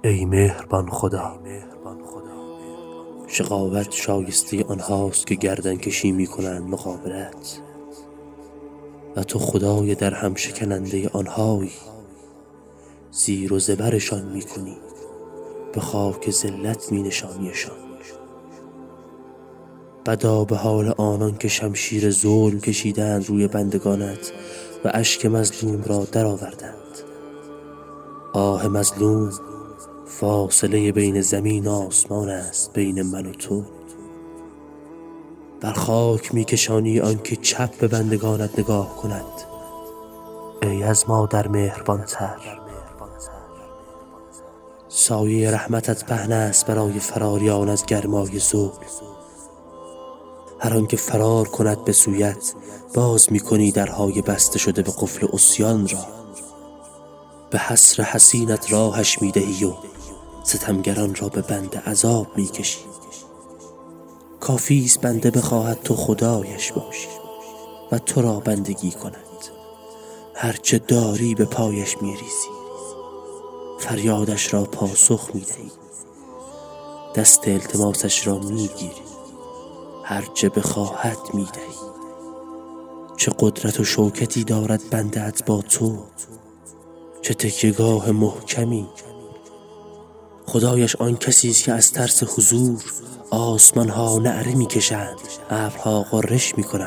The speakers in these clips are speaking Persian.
ای مهربان خدا، شقاوت شایسته آنهاست که گردن کشی می کنند مقابلت، و تو خدای در هم شکننده آنهایی، زیر و زبرشان می کنی، به خاک ذلت می نشانیشان. بدا به حال آنان که شمشیر ظلم کشیدند روی بندگانت و اشک مظلوم را درآوردند. آه مظلوم، فاصله بین زمین و آسمان است، بین من و تو. بر خاک میکشانی آنکه چپ به بندگانت نگاه کند. ای از مادر مهربانتر، سایه رحمتت پهن است برای فراریان از گرمای ظلم. هر آنکه فرار کند به سویت، باز میکنی درهای بسته شده به قفل عصیان را. به حسر حسینت راهش میدهی و ستمگران را به بند عذاب میکشی. کافی است بنده بخواهد تو خدایش باشی و تو را بندگی کند. هرچه داری به پایش میریزی، فریادش را پاسخ میدهی، دست التماسش را میگیری، هرچه بخواهد میدهی. چه قدرت و شوکتی دارد بنده‌ات با تو، چه تکیه‌گاه محکمی. خدایش آن کسی است که از ترس حضور آسمان ها نعره میکشند، ابرها غرش میکنند.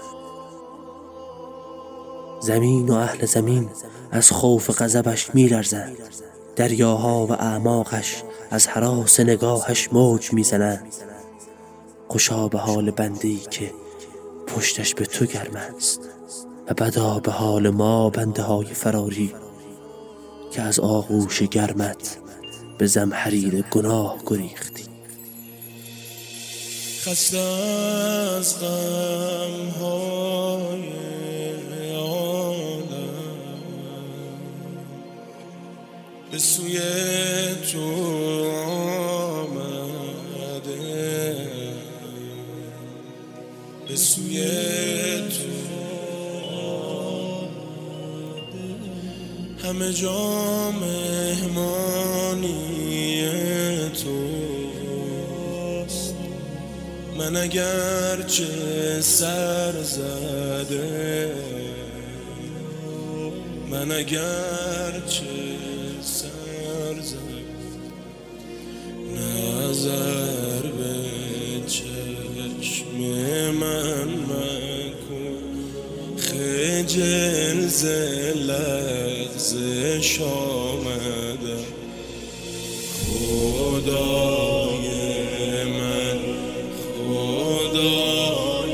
زمین و اهل زمین از خوف غضبش میلرزند، دریاها و اعماقش از هراس نگاهش موج میزنند. خوشا به حال بنده‌ای که پشتش به تو گرم است، و بدا به حال ما بنده های فراری که از آغوش گرمت به زمهریر گناه گریختیم. خسته از غم‌های عالم به سوی تو آمده، به سوی تو همه جا مهمانی توست. من اگرچه سر زده، من اگرچه سر زده، نظر به چشم من مکن، خجل ز لغزش آمده. خدای من، خدای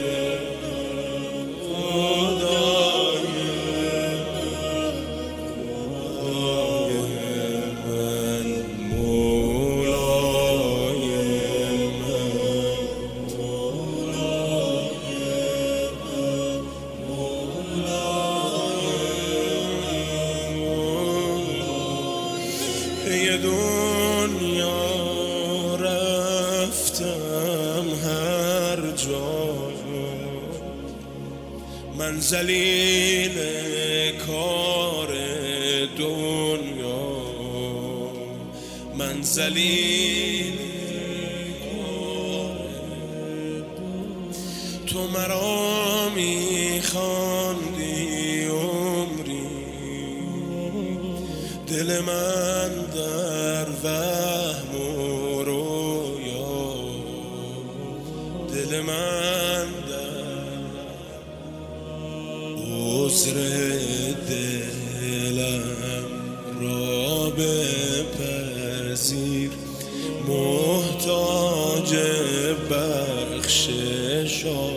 من، مولای من، ای دنیا رفتم هر جا، من ذلیل کار دنیا، من ذلیل کار دنیا. تو مرا میخواندی عمری، دل من در وهم و رویا، دل من در عذر دلم را بپذیر، محتاج بخشش